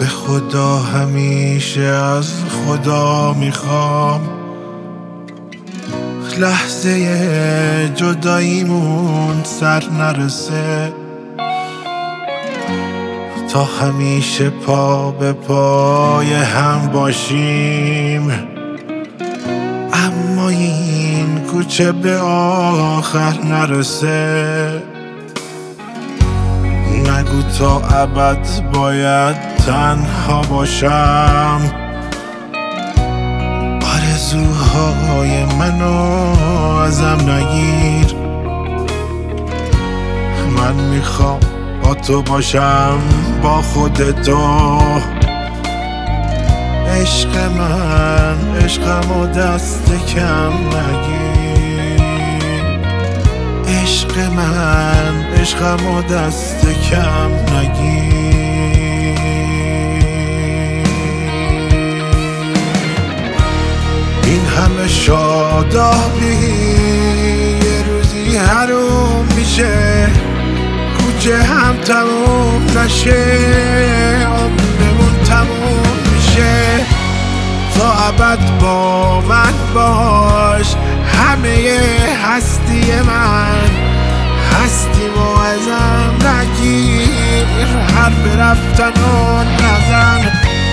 به خدا همیشه از خدا میخوام لحظه جداییمون سر نرسه، تا همیشه پا به پای هم باشیم، اما این کوچه به آخر نرسه. نگو تا ابد باید تنها باشم، آرزوهای منو ازم نگیر. من میخوام با تو باشم، با خودتو. عشق من عشقمو دست کم نگیر، عشق من عشقمو دست کم نگیر. این همه شادابی یه روزی حروم میشه، کوچه هم تموم نشه، عمرمون تموم میشه. تا ابد با من باش، همه هستی من هستیمو ازم نگیر، حرف رفتن و نزن.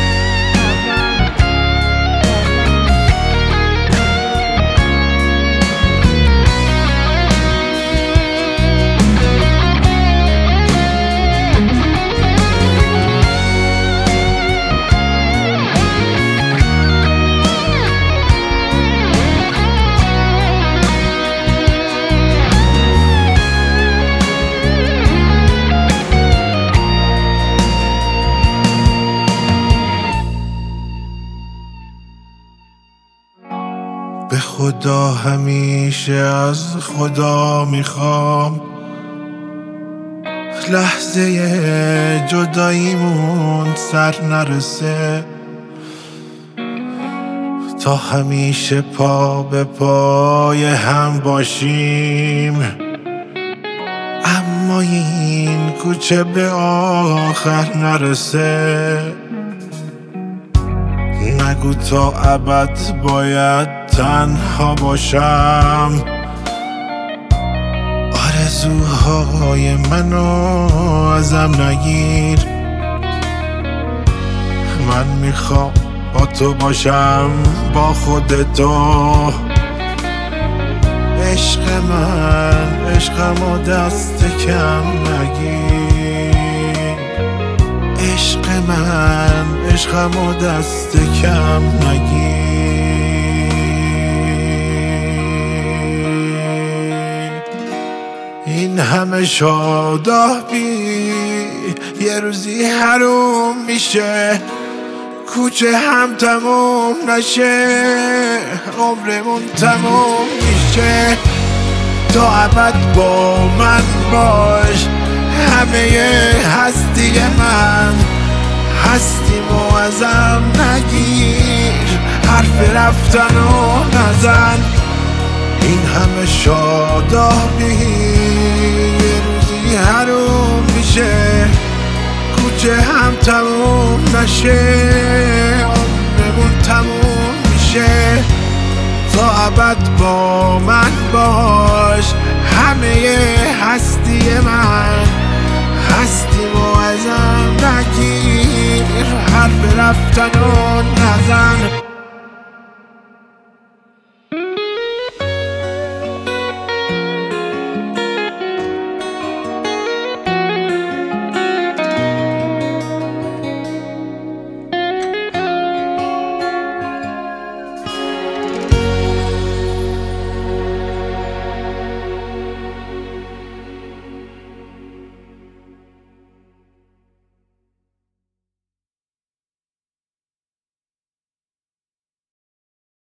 به خدا همیشه از خدا میخوام لحظه جداییمون سر نرسه، تا همیشه پا به پای هم باشیم، اما این کوچه به آخر نرسه. نگو تا ابد باید تنها باشم، آرزوهای منو ازم نگیر. من میخوام با تو باشم، با خودتو. عشق من عشقمو دست کم نگیر، عشق من عشقمو دست کم نگیر. این همه شادابی یه روزی حروم میشه، کوچه هم تموم نشه، عمرمون تموم میشه. تا ابد با من باش، همه هستی من هستیمو ازم نگیر، حرف رفتن و نزن. این همه شادابی یه روزی حروم میشه، کوچه هم تموم نشه، عمرمون تموم میشه. تا ابد با من باش، همه هستی من هستیمو ازم نگیر، حرف رفتن و نزن.